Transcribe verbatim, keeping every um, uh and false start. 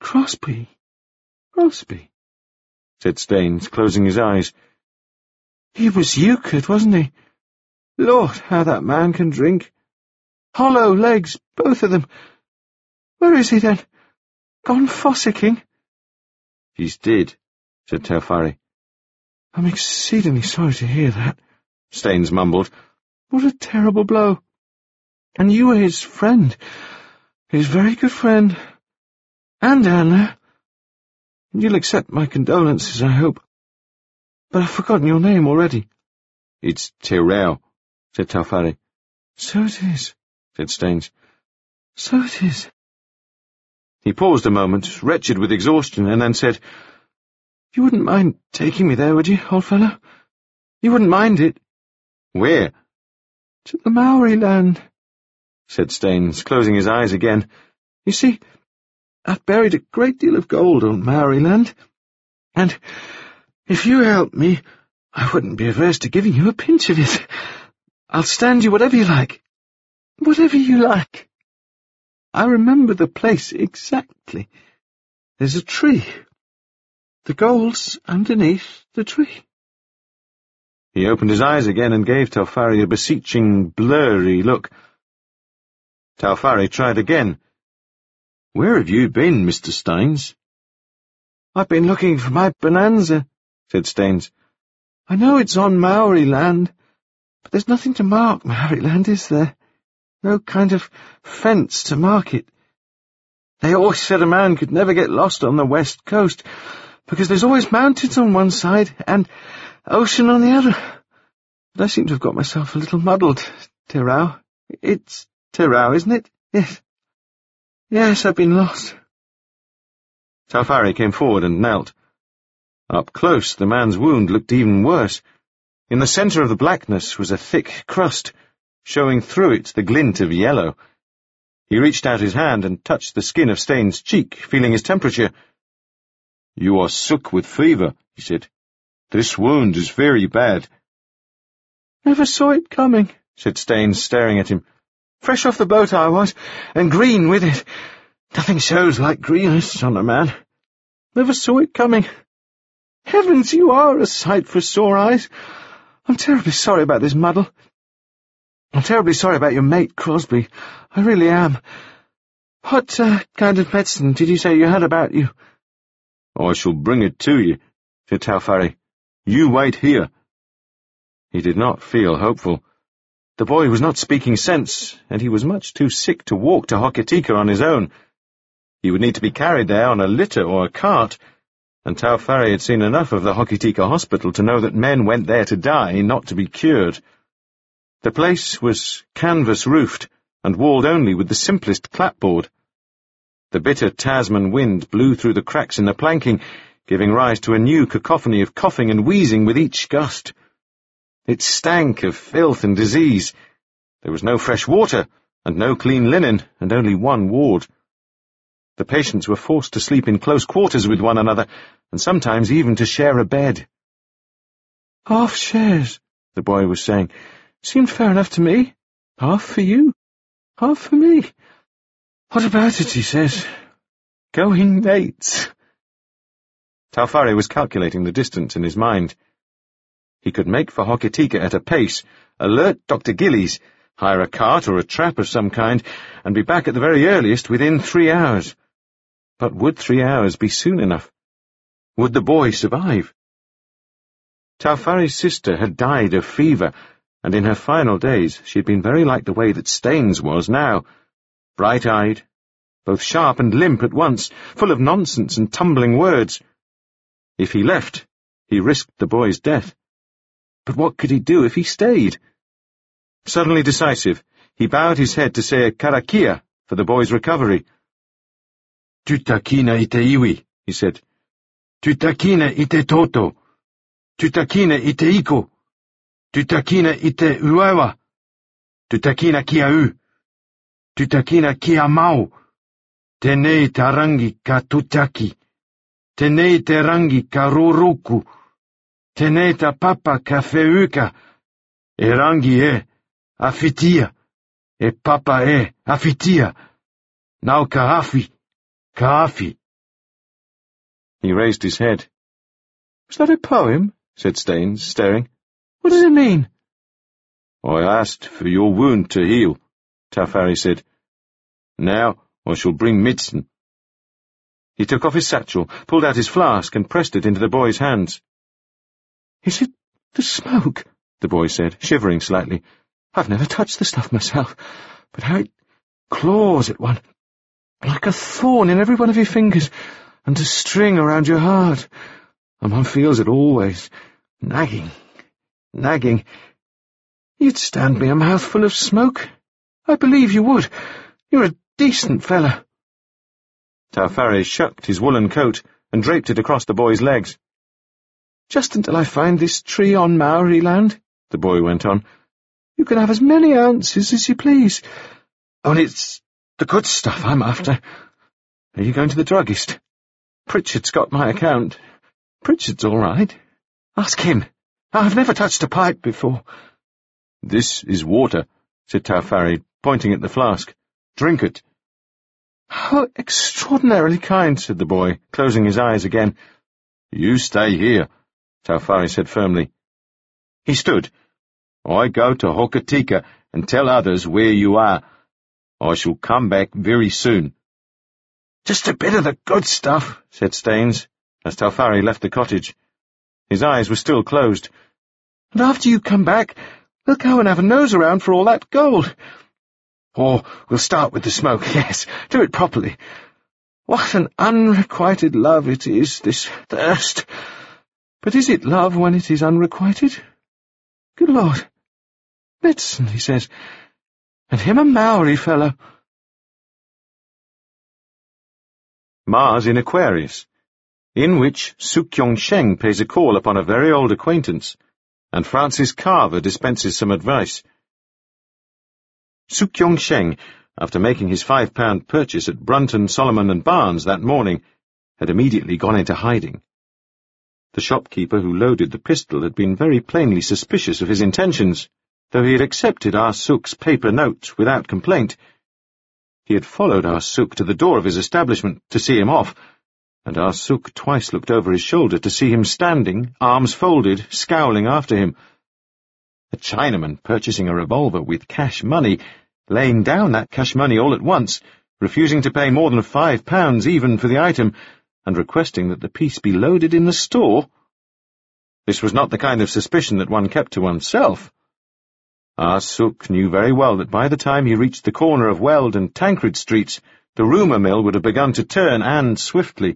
Crosby, Crosby, said Staines, closing his eyes. He was Euchred, wasn't he? Lord, how that man can drink. Hollow legs, both of them. Where is he, then? Gone fossicking? He's dead, said Taofari. I'm exceedingly sorry to hear that, Staines mumbled. What a terrible blow. And you were his friend, his very good friend. And Anna. You'll accept my condolences, I hope. But I've forgotten your name already. It's Terrell, said Taofari. So it is, said Staines. So it is. He paused a moment, wretched with exhaustion, and then said, You wouldn't mind taking me there, would you, old fellow? You wouldn't mind it? Where? To the Maori land, said Staines, closing his eyes again. You see, I've buried a great deal of gold on Maori land, and if you help me, I wouldn't be averse to giving you a pinch of it. I'll stand you whatever you like. Whatever you like. I remember the place exactly. There's a tree. The gold's underneath the tree. He opened his eyes again and gave Taofari a beseeching, blurry look. Taofari tried again. Where have you been, Mister Staines? I've been looking for my bonanza, said Staines. I know it's on Maori land, but there's nothing to mark Maori land, is there? No kind of fence to mark it. They always said a man could never get lost on the west coast, because there's always mountains on one side and ocean on the other. But I seem to have got myself a little muddled, Terrell. It's Terrell, isn't it? Yes. Yes, I've been lost. Taofari came forward and knelt. Up close, the man's wound looked even worse. In the centre of the blackness was a thick crust, showing through it the glint of yellow. He reached out his hand and touched the skin of Staines' cheek, feeling his temperature. You are sick with fever, he said. This wound is very bad. Never saw it coming, said Staines, staring at him. Fresh off the boat I was, and green with it. Nothing shows like greenness on a man. Never saw it coming. Heavens, you are a sight for sore eyes. I'm terribly sorry about this muddle. I'm terribly sorry about your mate, Crosby. I really am. What uh, kind of medicine did you say you had about you? I shall bring it to you, said Taofari. You wait here. He did not feel hopeful. The boy was not speaking sense, and he was much too sick to walk to Hokitika on his own. He would need to be carried there on a litter or a cart, and Taofari had seen enough of the Hokitika hospital to know that men went there to die, not to be cured. The place was canvas-roofed and walled only with the simplest clapboard. The bitter Tasman wind blew through the cracks in the planking, giving rise to a new cacophony of coughing and wheezing with each gust. It stank of filth and disease. There was no fresh water, and no clean linen, and only one ward. The patients were forced to sleep in close quarters with one another, and sometimes even to share a bed. Half shares, the boy was saying. Seemed fair enough to me. Half for you, half for me. What about it, he says. Going mates. Taofari was calculating the distance in his mind. He could make for Hokitika at a pace, alert Doctor Gillies, hire a cart or a trap of some kind, and be back at the very earliest within three hours. But would three hours be soon enough? Would the boy survive? Taofari's sister had died of fever, and in her final days she had been very like the way that Staines was now, bright-eyed, both sharp and limp at once, full of nonsense and tumbling words. If he left, he risked the boy's death. But what could he do if he stayed? Suddenly decisive, he bowed his head to say a karakia for the boy's recovery. Tutakina ite iwi, he said. Tutakina ite toto. Tutakina ite iko. Tutakina ite uawa. Tutakina kia u. Tutakina kia mau. Tenei tarangi ka tutaki. Tenei terangi ka ruruku. Tenei ta papa ka feuka. E rangi e afitia. E papa e afitia. Nau ka afi. Ka afi. He raised his head. "Was that a poem?" said Staines, staring. "What does it mean?" "I asked for your wound to heal," Taufarry said. "Now I shall bring medicine." He took off his satchel, pulled out his flask, and pressed it into the boy's hands. "Is it the smoke?" the boy said, shivering slightly. "I've never touched the stuff myself, but how it claws at one, like a thorn in every one of your fingers, and a string around your heart, and one feels it always, nagging, nagging. You'd stand me a mouthful of smoke. I believe you would. You're a decent fella." Taufarry shucked his woolen coat and draped it across the boy's legs. "Just until I find this tree on Maori land," the boy went on, "you can have as many ounces as you please. Only it's the good stuff I'm after. Are you going to the druggist? Pritchard's got my account. Pritchard's all right. Ask him. I've never touched a pipe before." "This is water," said Taufarry, pointing at the flask. "Drink it." "How extraordinarily kind," said the boy, closing his eyes again. "You stay here," Taufarry said firmly. He stood. "I go to Hokitika and tell others where you are. I shall come back very soon." "Just a bit of the good stuff," said Staines, as Taufarry left the cottage. His eyes were still closed. "And after you come back, we'll go and have a nose around for all that gold. Or we'll start with the smoke, yes, do it properly. What an unrequited love it is, this thirst. But is it love when it is unrequited? Good Lord. Medicine, he says. And him a Maori fellow." Mars in Aquarius, in which Sukyong Sheng pays a call upon a very old acquaintance, and Francis Carver dispenses some advice. Sukyong Sheng, after making his five-pound purchase at Brunton, Solomon and Barnes that morning, had immediately gone into hiding. The shopkeeper who loaded the pistol had been very plainly suspicious of his intentions, though he had accepted Ah Suk's paper note without complaint. He had followed Ah Suk to the door of his establishment to see him off, and Ah Suk twice looked over his shoulder to see him standing, arms folded, scowling after him. A Chinaman purchasing a revolver with cash money, laying down that cash money all at once, refusing to pay more than five pounds even for the item, and requesting that the piece be loaded in the store. This was not the kind of suspicion that one kept to oneself. Ah Suk knew very well that by the time he reached the corner of Weld and Tancred Streets, the rumour mill would have begun to turn, and swiftly.